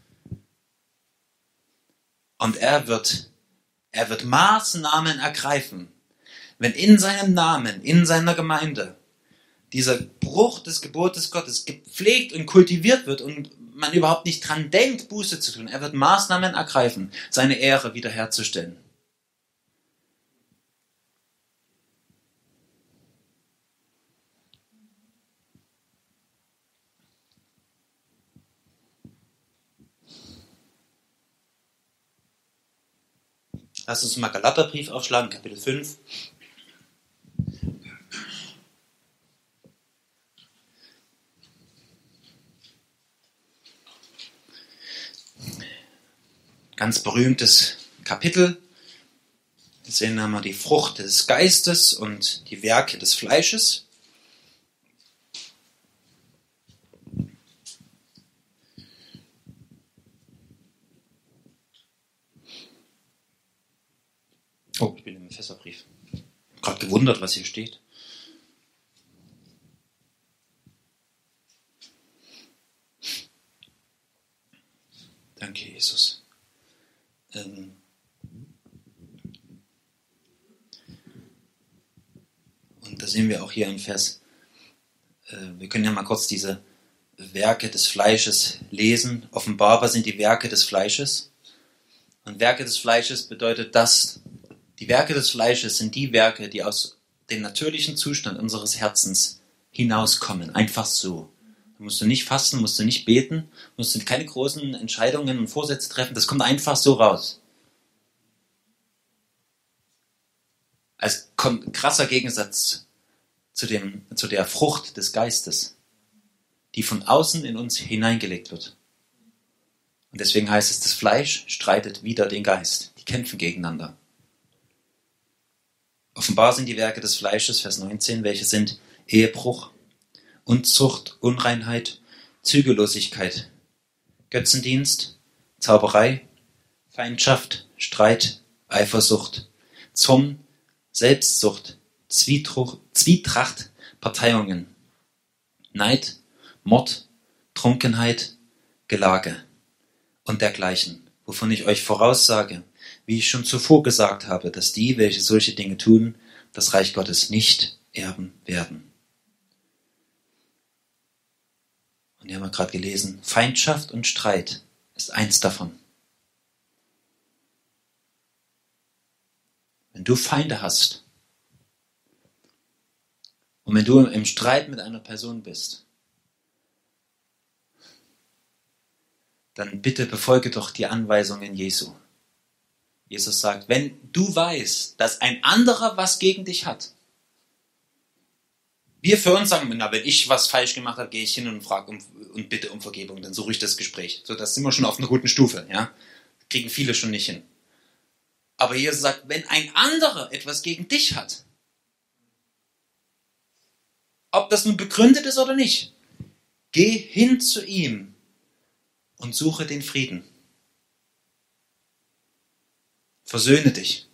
Und er wird, er wird Maßnahmen ergreifen, wenn in seinem Namen, in seiner Gemeinde, dieser Bruch des Gebotes Gottes gepflegt und kultiviert wird und man überhaupt nicht dran denkt, Buße zu tun. Er wird Maßnahmen ergreifen, seine Ehre wiederherzustellen. Lass uns mal Galaterbrief aufschlagen, Kapitel fünf. ganz berühmtes Kapitel. Wir sehen einmal die Frucht des Geistes und die Werke des Fleisches. Oh, ich bin im Epheserbrief. Ich habe gerade gewundert, was hier steht. Danke, Jesus. Ähm Und da sehen wir auch hier im Vers, äh, wir können ja mal kurz diese Werke des Fleisches lesen. Offenbarbar sind die Werke des Fleisches. Und Werke des Fleisches bedeutet das, die Werke des Fleisches sind die Werke, die aus dem natürlichen Zustand unseres Herzens hinauskommen. Einfach so. Da musst du nicht fasten, musst du nicht beten, musst du keine großen Entscheidungen und Vorsätze treffen. Das kommt einfach so raus. Als krasser Gegensatz zu, dem, zu der Frucht des Geistes, die von außen in uns hineingelegt wird. Und deswegen heißt es, das Fleisch streitet wider den Geist. Die kämpfen gegeneinander. Offenbar sind die Werke des Fleisches, Vers neunzehn, welche sind Ehebruch, Unzucht, Unreinheit, Zügellosigkeit, Götzendienst, Zauberei, Feindschaft, Streit, Eifersucht, Zorn, Selbstsucht, Zwietruch, Zwietracht, Parteiungen, Neid, Mord, Trunkenheit, Gelage und dergleichen, wovon ich euch voraussage, wie ich schon zuvor gesagt habe, dass die, welche solche Dinge tun, das Reich Gottes nicht erben werden. Und hier haben wir gerade gelesen, Feindschaft und Streit ist eins davon. Wenn du Feinde hast und wenn du im Streit mit einer Person bist, dann bitte befolge doch die Anweisungen Jesu. Jesus sagt, wenn du weißt, dass ein anderer was gegen dich hat, wir für uns sagen, na, wenn ich was falsch gemacht habe, gehe ich hin und frage um, und bitte um Vergebung, dann suche ich das Gespräch. So, das sind wir schon auf einer guten Stufe, ja. Kriegen viele schon nicht hin. Aber Jesus sagt, wenn ein anderer etwas gegen dich hat, ob das nun begründet ist oder nicht, geh hin zu ihm und suche den Frieden. Versöhne dich.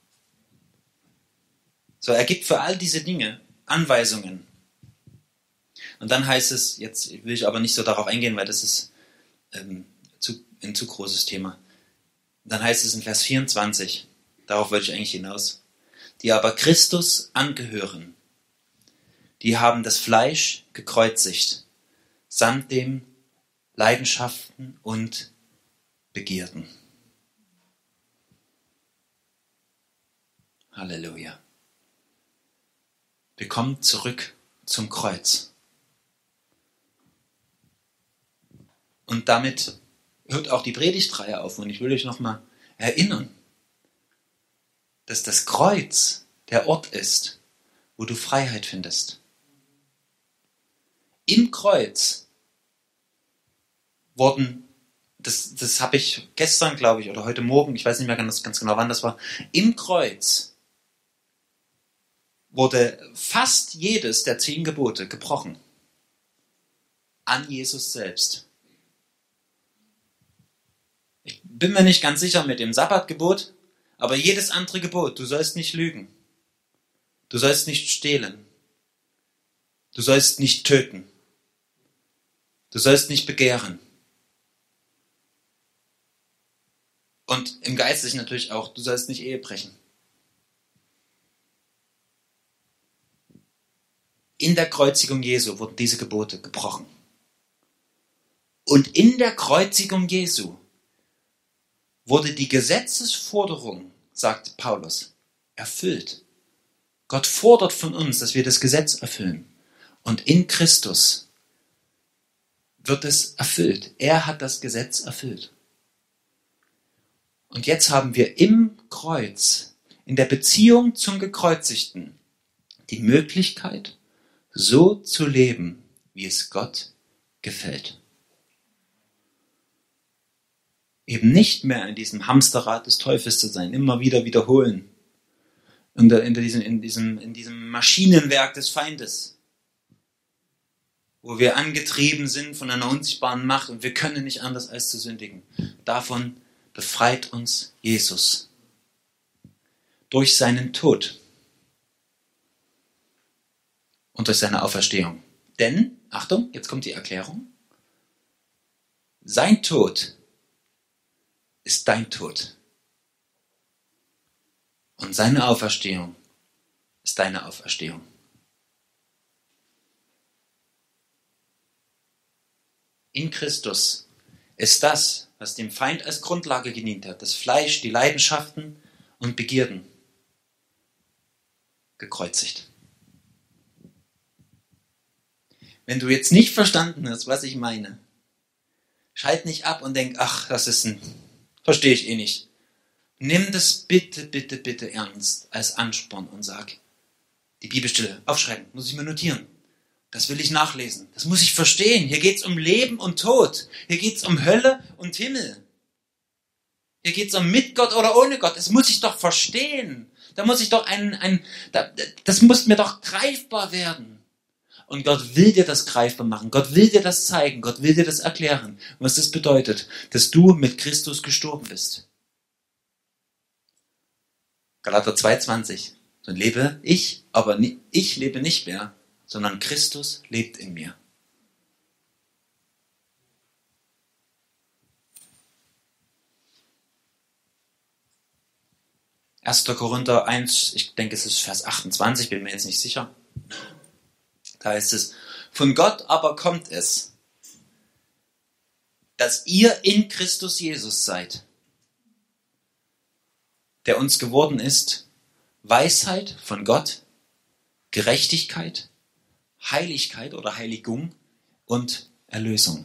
So, er gibt für all diese Dinge Anweisungen. Und dann heißt es, jetzt will ich aber nicht so darauf eingehen, weil das ist ähm, zu, ein zu großes Thema. Dann heißt es in Vers vierundzwanzig, darauf wollte ich eigentlich hinaus, die aber Christus angehören, die haben das Fleisch gekreuzigt, samt dem Leidenschaften und Begierden. Halleluja. Wir kommen zurück zum Kreuz. Und damit hört auch die Predigtreihe auf. Und ich will euch nochmal erinnern, dass das Kreuz der Ort ist, wo du Freiheit findest. Im Kreuz wurden, das, das habe ich gestern, glaube ich, oder heute Morgen, ich weiß nicht mehr ganz, ganz genau, wann das war, im Kreuz wurde fast jedes der zehn Gebote gebrochen. An Jesus selbst. Ich bin mir nicht ganz sicher mit dem Sabbatgebot, aber jedes andere Gebot, du sollst nicht lügen. Du sollst nicht stehlen. Du sollst nicht töten. Du sollst nicht begehren. Und im Geistlichen natürlich auch, du sollst nicht Ehe brechen. In der Kreuzigung Jesu wurden diese Gebote gebrochen. Und in der Kreuzigung Jesu wurde die Gesetzesforderung, sagt Paulus, erfüllt. Gott fordert von uns, dass wir das Gesetz erfüllen. Und in Christus wird es erfüllt. Er hat das Gesetz erfüllt. Und jetzt haben wir im Kreuz, in der Beziehung zum Gekreuzigten, die Möglichkeit, so zu leben, wie es Gott gefällt. eben nicht mehr in diesem Hamsterrad des Teufels zu sein, immer wieder wiederholen. In, der, in, diesem, in, diesem, in diesem Maschinenwerk des Feindes, wo wir angetrieben sind von einer unsichtbaren Macht und wir können nicht anders als zu sündigen. Davon befreit uns Jesus durch seinen Tod und durch seine Auferstehung. Denn, Achtung, jetzt kommt die Erklärung, sein Tod ist dein Tod. Und seine Auferstehung ist deine Auferstehung. In Christus ist das, was dem Feind als Grundlage gedient hat, das Fleisch, die Leidenschaften und Begierden, gekreuzigt. Wenn du jetzt nicht verstanden hast, was ich meine, schalt nicht ab und denk, ach, das ist ein, verstehe ich eh nicht. Nimm das bitte, bitte, bitte ernst als Ansporn und sag, die Bibelstelle aufschreiben, muss ich mir notieren. Das will ich nachlesen. Das muss ich verstehen. Hier geht es um Leben und Tod. Hier geht es um Hölle und Himmel. Hier geht es um mit Gott oder ohne Gott. Das muss ich doch verstehen. Da muss ich doch ein, ein, das muss mir doch greifbar werden. Und Gott will dir das greifbar machen. Gott will dir das zeigen. Gott will dir das erklären. Was das bedeutet, dass du mit Christus gestorben bist. Galater zwei zwanzig. So lebe ich, aber ich lebe nicht mehr, sondern Christus lebt in mir. erster Korinther eins, ich denke es ist Vers achtundzwanzig, bin mir jetzt nicht sicher. Da heißt es, von Gott aber kommt es, dass ihr in Christus Jesus seid, der uns geworden ist, Weisheit von Gott, Gerechtigkeit, Heiligkeit oder Heiligung und Erlösung.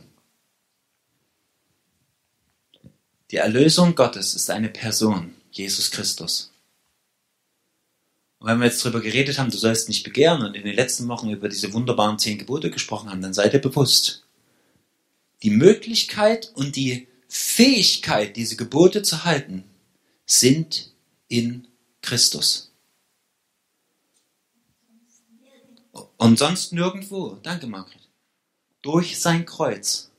Die Erlösung Gottes ist eine Person, Jesus Christus. Und wenn wir jetzt darüber geredet haben, du sollst nicht begehren und in den letzten Wochen über diese wunderbaren zehn Gebote gesprochen haben, dann seid ihr bewusst. Die Möglichkeit und die Fähigkeit, diese Gebote zu halten, sind in Christus. Und sonst nirgendwo. Danke, Margret. Durch sein Kreuz.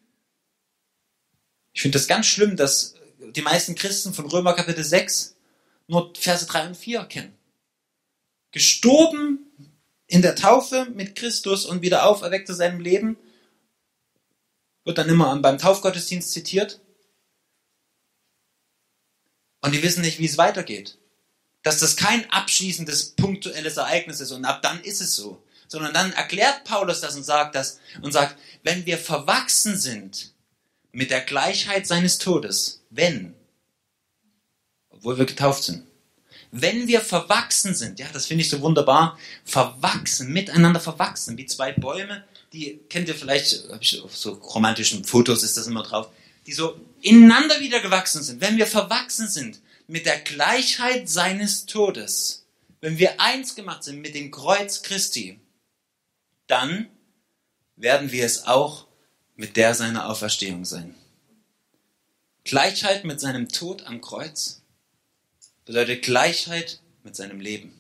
Ich finde das ganz schlimm, dass die meisten Christen von Römer Kapitel sechs nur Verse drei und vier kennen. Gestorben in der Taufe mit Christus und wieder auferweckt zu seinem Leben, wird dann immer beim Taufgottesdienst zitiert. Und die wissen nicht, wie es weitergeht. Dass das kein abschließendes, punktuelles Ereignis ist und ab dann ist es so. Sondern dann erklärt Paulus das und sagt das und sagt, wenn wir verwachsen sind mit der Gleichheit seines Todes, wenn, obwohl wir getauft sind, wenn wir verwachsen sind, ja, das finde ich so wunderbar, verwachsen, miteinander verwachsen, wie zwei Bäume, die, kennt ihr vielleicht, habe ich auf so romantischen Fotos ist das immer drauf, die so ineinander wieder gewachsen sind, wenn wir verwachsen sind mit der Gleichheit seines Todes, wenn wir eins gemacht sind mit dem Kreuz Christi, dann werden wir es auch mit der seiner Auferstehung sein. Gleichheit mit seinem Tod am Kreuz bedeutet Gleichheit mit seinem Leben.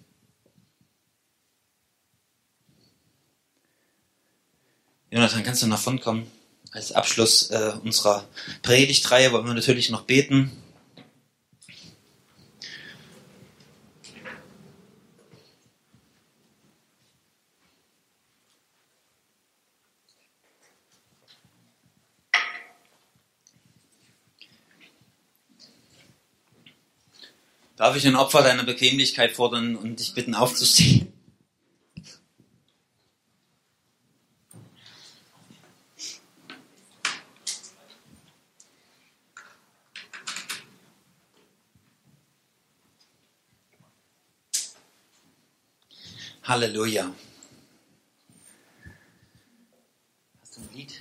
Jonathan, kannst du nach vorn kommen? Als Abschluss äh, unserer Predigtreihe wollen wir natürlich noch beten. Darf ich ein Opfer deiner Bequemlichkeit fordern und dich bitten aufzustehen? Halleluja. Hast du ein Lied?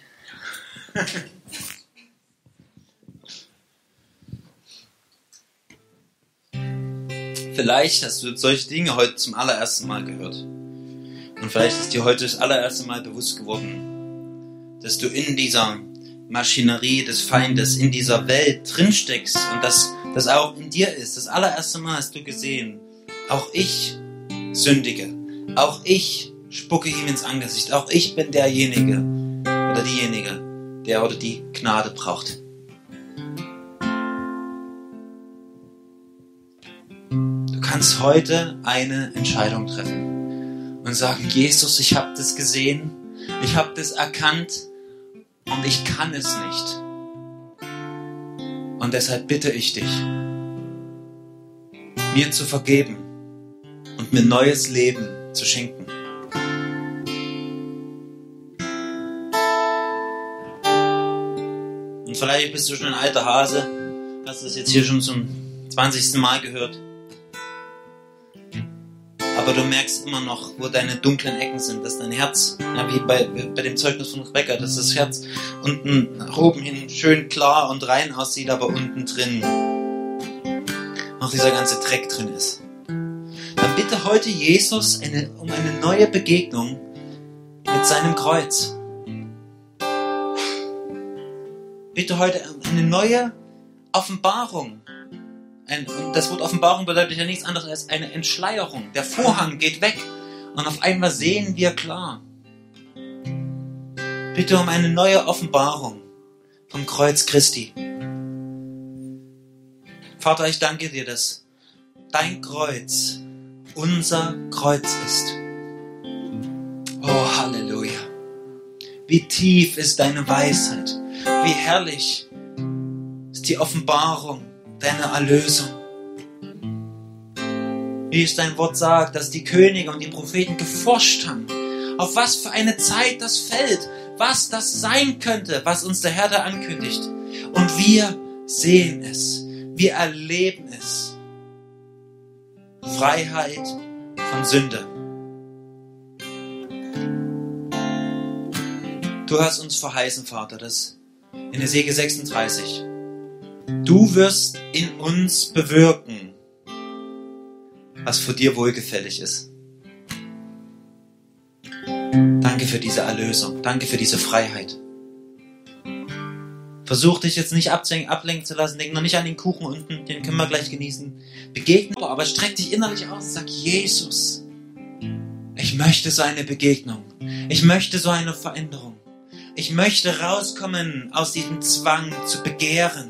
Vielleicht hast du solche Dinge heute zum allerersten Mal gehört. Und vielleicht ist dir heute das allererste Mal bewusst geworden, dass du in dieser Maschinerie des Feindes in dieser Welt drinsteckst und dass das auch in dir ist. Das allererste Mal hast du gesehen, auch ich sündige, auch ich spucke ihm ins Angesicht, auch ich bin derjenige oder diejenige, der oder die Gnade braucht. Du kannst heute eine Entscheidung treffen und sagen, Jesus, ich habe das gesehen, ich habe das erkannt und ich kann es nicht. Und deshalb bitte ich dich, mir zu vergeben und mir neues Leben zu schenken. Und vielleicht bist du schon ein alter Hase, hast das jetzt hier schon zum zwanzigsten Mal gehört. Aber du merkst immer noch, wo deine dunklen Ecken sind, dass dein Herz, ja, wie bei, bei dem Zeugnis von Rebecca, dass das Herz unten nach oben hin schön klar und rein aussieht, aber unten drin noch dieser ganze Dreck drin ist. Dann bitte heute Jesus eine, um eine neue Begegnung mit seinem Kreuz. Bitte heute um eine neue Offenbarung. Ein, und das Wort Offenbarung bedeutet ja nichts anderes als eine Entschleierung. Der Vorhang geht weg und auf einmal sehen wir klar. Bitte um eine neue Offenbarung vom Kreuz Christi. Vater, ich danke dir, dass dein Kreuz unser Kreuz ist. Oh, Halleluja. Wie tief ist deine Weisheit. Wie herrlich ist die Offenbarung deiner Erlösung. Wie es dein Wort sagt, dass die Könige und die Propheten geforscht haben, auf was für eine Zeit das fällt, was das sein könnte, was uns der Herr da ankündigt. Und wir sehen es, wir erleben es. Freiheit von Sünde. Du hast uns verheißen, Vater, dass in Hesekiel sechsunddreißig, du wirst in uns bewirken, was für dir wohlgefällig ist. Danke für diese Erlösung. Danke für diese Freiheit. Versuch dich jetzt nicht ablenken zu lassen. Denk noch nicht an den Kuchen unten, den können wir gleich genießen. Begegne, aber streck dich innerlich aus und sag, Jesus, ich möchte so eine Begegnung. Ich möchte so eine Veränderung. Ich möchte rauskommen aus diesem Zwang zu begehren.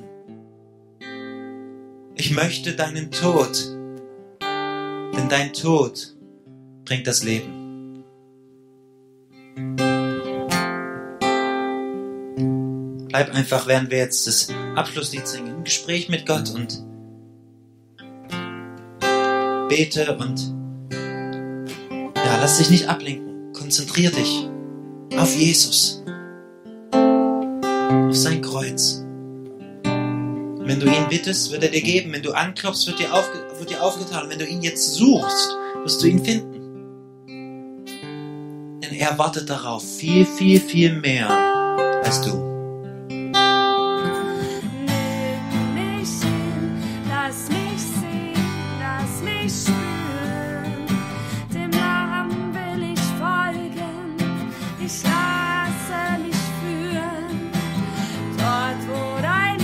Ich möchte deinen Tod, denn dein Tod bringt das Leben. Bleib einfach, während wir jetzt das Abschlusslied singen, im Gespräch mit Gott und bete und ja, lass dich nicht ablenken. Konzentrier dich auf Jesus, auf sein Kreuz. Wenn du ihn bittest, wird er dir geben. Wenn du anklopfst, wird dir, aufge- wird dir aufgetan. Wenn du ihn jetzt suchst, wirst du ihn finden. Denn er wartet darauf, viel, viel, viel mehr als du. Nimm mich hin, lass mich sehen, lass mich spüren. Dem Namen will ich folgen, ich lasse mich führen. Dort, wo dein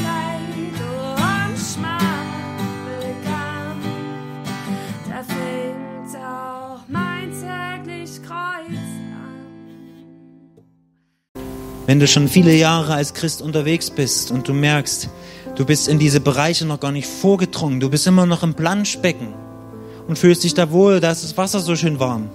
Wenn du schon viele Jahre als Christ unterwegs bist und du merkst, du bist in diese Bereiche noch gar nicht vorgedrungen, du bist immer noch im Planschbecken und fühlst dich da wohl, da ist das Wasser so schön warm.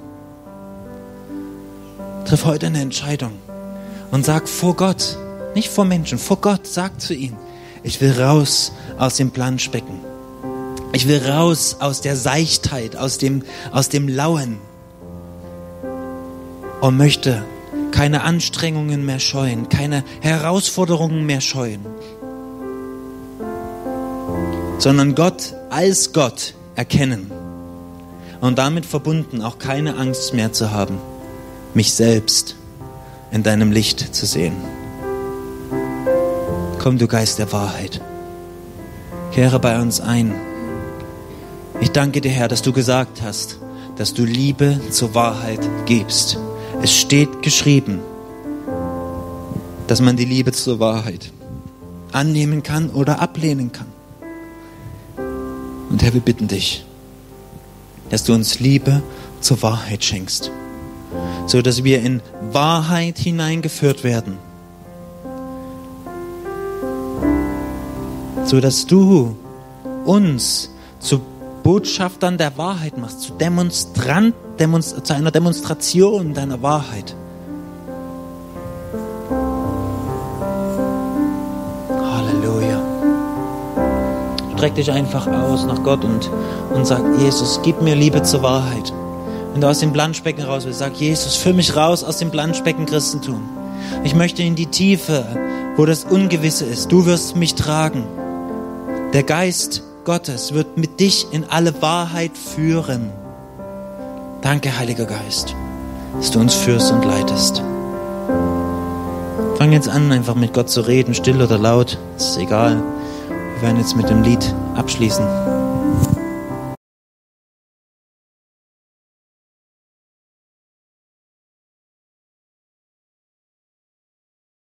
Triff heute eine Entscheidung und sag vor Gott, nicht vor Menschen, vor Gott, sag zu ihm, ich will raus aus dem Planschbecken. Ich will raus aus der Seichtheit, aus dem, aus dem Lauen und möchte keine Anstrengungen mehr scheuen, keine Herausforderungen mehr scheuen, sondern Gott als Gott erkennen und damit verbunden auch keine Angst mehr zu haben, mich selbst in deinem Licht zu sehen. Komm, du Geist der Wahrheit, kehre bei uns ein. Ich danke dir, Herr, dass du gesagt hast, dass du Liebe zur Wahrheit gibst. Es steht geschrieben, dass man die Liebe zur Wahrheit annehmen kann oder ablehnen kann. Und Herr, wir bitten dich, dass du uns Liebe zur Wahrheit schenkst, so dass wir in Wahrheit hineingeführt werden, so dass du uns zu Botschaftern der Wahrheit machst, zu Demonstrant, Demonst, zu einer Demonstration deiner Wahrheit. Halleluja. Streck dich einfach aus nach Gott und, und sag, Jesus, gib mir Liebe zur Wahrheit. Wenn du aus dem Planschbecken raus willst, sag, Jesus, führ mich raus aus dem Planschbecken Christentum. Ich möchte in die Tiefe, wo das Ungewisse ist. Du wirst mich tragen. Der Geist Gottes wird mit dich in alle Wahrheit führen. Danke, Heiliger Geist, dass du uns führst und leitest. Fang jetzt an, einfach mit Gott zu reden, still oder laut, das ist egal. Wir werden jetzt mit dem Lied abschließen.